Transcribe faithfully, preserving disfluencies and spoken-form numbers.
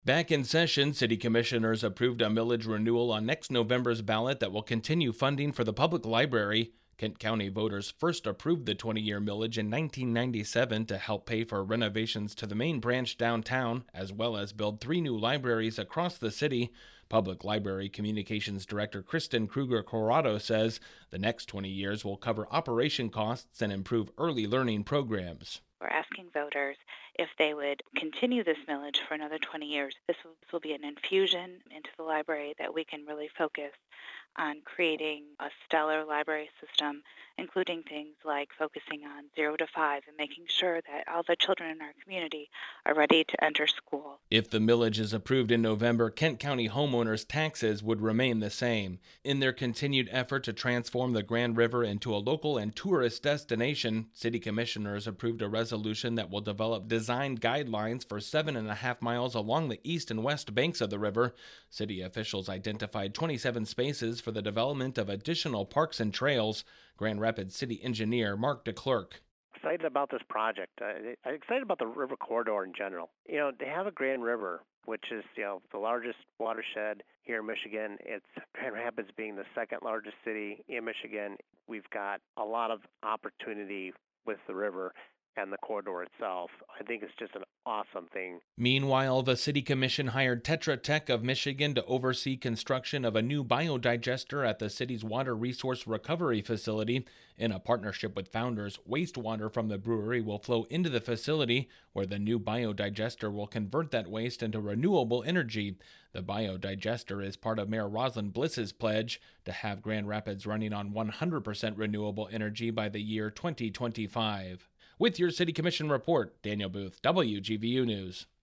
Back in session, City Commissioners approved a millage renewal on next November's ballot that will continue funding for the public library. Kent County voters first approved the twenty-year millage in nineteen ninety-seven to help pay for renovations to the main branch downtown, as well as build three new libraries across the city. Public Library Communications Director Kristen Kruger Corrado says the next twenty years will cover operation costs and improve early learning programs. We're asking voters if they would continue this millage for another twenty years. This will, this will be an infusion into the library that we can really focus on creating a stellar library system, including things like focusing on zero to five and making sure that all the children in our community are ready to enter school. If the millage is approved in November, Kent County homeowners' taxes would remain the same. In their continued effort to transform the Grand River into a local and tourist destination, City Commissioners approved a resolution that will develop design guidelines for seven and a half miles along the east and west banks of the river. City officials identified twenty-seven spaces for the development of additional parks and trails. Grand Rapids City Engineer Mark DeClercq. Excited about this project. Uh, I'm excited about the river corridor in general. You know, they have a Grand River, which is, you know, the largest watershed here in Michigan. It's Grand Rapids being the second largest city in Michigan. We've got a lot of opportunity with the river and the corridor itself. I think it's just an awesome thing. Meanwhile, the City Commission hired Tetra Tech of Michigan to oversee construction of a new biodigester at the city's water resource recovery facility. In a partnership with Founders, wastewater from the brewery will flow into the facility, where the new biodigester will convert that waste into renewable energy. The biodigester is part of Mayor Rosalind Bliss's pledge to have Grand Rapids running on one hundred percent renewable energy by the year twenty twenty-five. With your City Commission report, Daniel Booth, W G V U News.